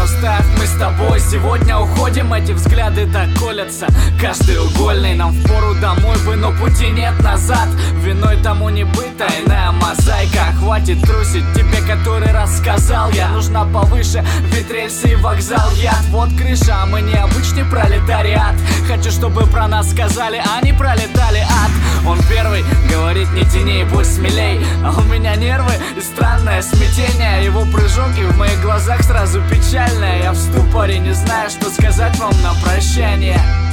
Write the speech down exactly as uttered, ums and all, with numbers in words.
оставь, мы с тобой сегодня уходим. Эти взгляды так колятся, каждый угольный. Нам впору домой бы, но пути нет назад. Виной тому не быть, тайная мозаика. Хватит трусить, тебе который раз сказал я. Нужна повыше, ведь рельсы и вокзал. Яд, вот крыша, а мы не обычный пролетариат. Хочу, чтобы про нас сказали, а не пролетали ад. Он первый, говорит не тяни, будь смелей. А у меня нервы и странное смятение. Его прыжок и в моих глазах сразу печальное. Я в ступоре, не знаю, что сказать вам на прощание.